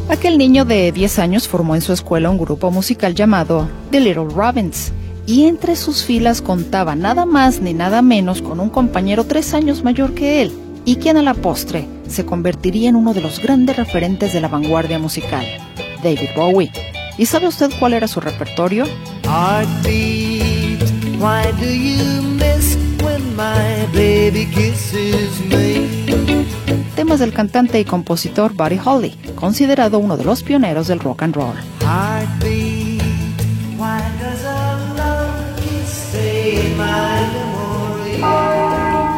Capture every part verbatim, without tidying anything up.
Aquel niño de diez años formó en su escuela un grupo musical llamado The Little Robins, y entre sus filas contaba nada más ni nada menos con un compañero tres años mayor que él, y quien a la postre se convertiría en uno de los grandes referentes de la vanguardia musical, David Bowie. ¿Y sabe usted cuál era su repertorio? Heartbeat, why do you miss when my baby kisses me? Temas del cantante y compositor Buddy Holly, considerado uno de los pioneros del rock and roll. Heartbeat, why does our love kiss stay in my memory?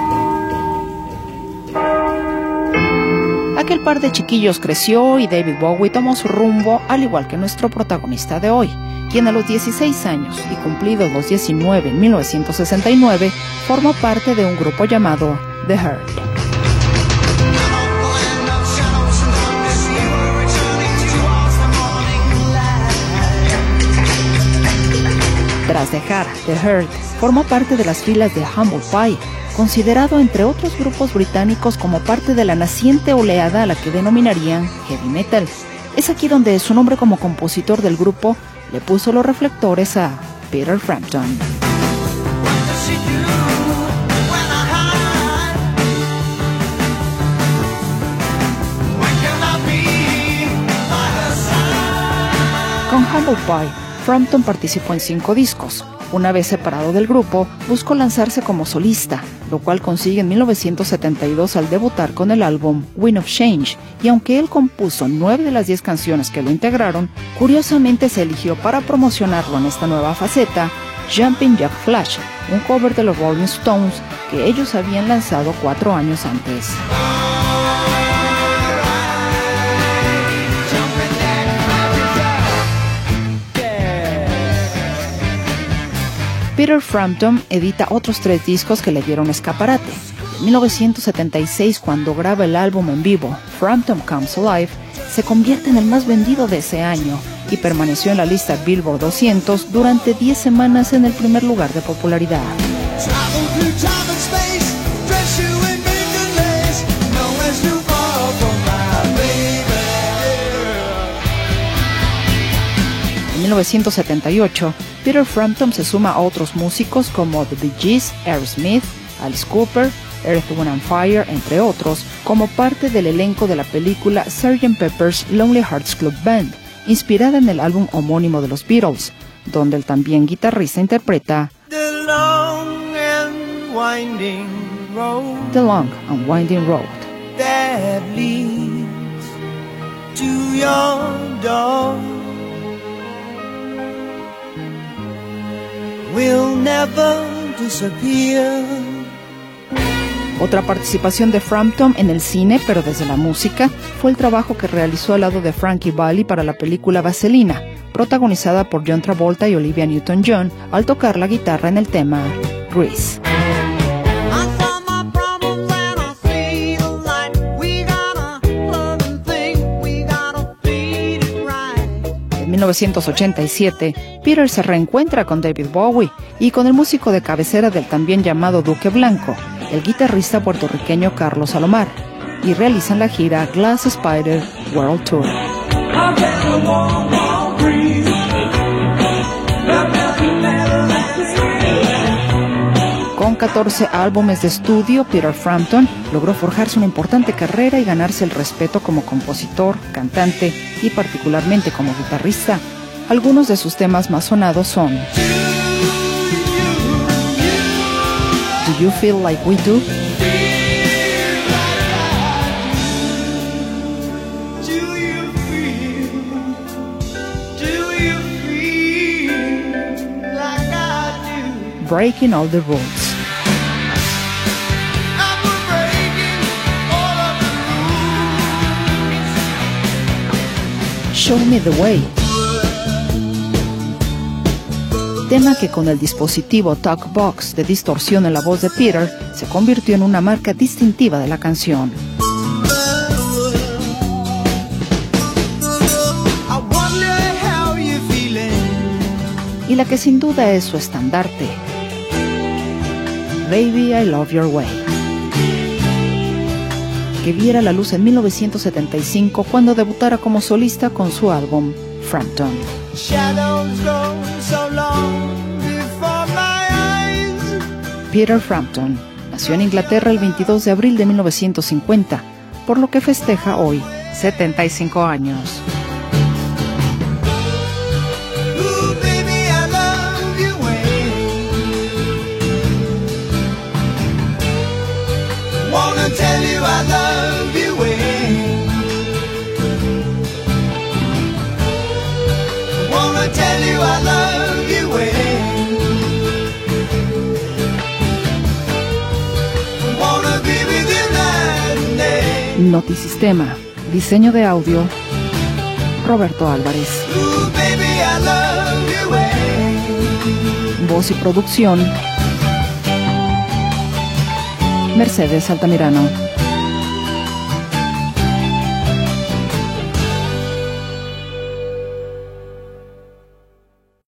Aquel par de chiquillos creció y David Bowie tomó su rumbo, al igual que nuestro protagonista de hoy, quien a los dieciséis años y cumplidos los diecinueve en mil novecientos sesenta y nueve, formó parte de un grupo llamado The Hurt. Tras dejar The Hurt, formó parte de las filas de Humble Pie, considerado entre otros grupos británicos como parte de la naciente oleada a la que denominarían heavy metal. Es aquí donde su nombre como compositor del grupo le puso los reflectores a Peter Frampton. Con Humble Pie, Frampton participó en cinco discos. Una vez separado del grupo, buscó lanzarse como solista, lo cual consigue en mil novecientos setenta y dos al debutar con el álbum Wind of Change, y aunque él compuso nueve de las diez canciones que lo integraron, curiosamente se eligió para promocionarlo en esta nueva faceta Jumpin' Jack Flash, un cover de los Rolling Stones que ellos habían lanzado cuatro años antes. Peter Frampton edita otros tres discos que le dieron escaparate. En mil novecientos setenta y seis, cuando graba el álbum en vivo Frampton Comes Alive, se convierte en el más vendido de ese año y permaneció en la lista Billboard doscientos durante diez semanas en el primer lugar de popularidad. En mil novecientos setenta y ocho, Peter Frampton se suma a otros músicos como The Bee Gees, Aerosmith, Alice Cooper, Earth, Wind and Fire, entre otros, como parte del elenco de la película sergeant Pepper's Lonely Hearts Club Band, inspirada en el álbum homónimo de los Beatles, donde el también guitarrista interpreta The long and winding road, The Long and Winding Road. that leads to your door will never disappear. Otra participación de Frampton en el cine, pero desde la música, fue el trabajo que realizó al lado de Frankie Valli para la película Vaselina, protagonizada por John Travolta y Olivia Newton-John, al tocar la guitarra en el tema Grease. En mil novecientos ochenta y siete, Peter se reencuentra con David Bowie y con el músico de cabecera del también llamado Duque Blanco, el guitarrista puertorriqueño Carlos Salomar, y realizan la gira Glass Spider World Tour. Con catorce álbumes de estudio, Peter Frampton logró forjarse una importante carrera y ganarse el respeto como compositor, cantante y particularmente como guitarrista. Algunos de sus temas más sonados son Do You Feel Like We Do? Breaking All the Rules. Show Me the Way. Tema que con el dispositivo Talkbox de distorsión en la voz de Peter se convirtió en una marca distintiva de la canción. Y la que sin duda es su estandarte, Baby I Love Your Way. que viera la luz en mil novecientos setenta y cinco cuando debutara como solista con su álbum Frampton. Peter Frampton nació en Inglaterra el veintidós de abril de mil novecientos cincuenta, por lo que festeja hoy setenta y cinco años. Wanna tell you I love you, eh? Wanna tell you I love you, eh? Wanna be with you night and day. Notisistema, diseño de audio, Roberto Álvarez. Ooh, baby, I love you, eh? Voz y producción, Mercedes Altamirano.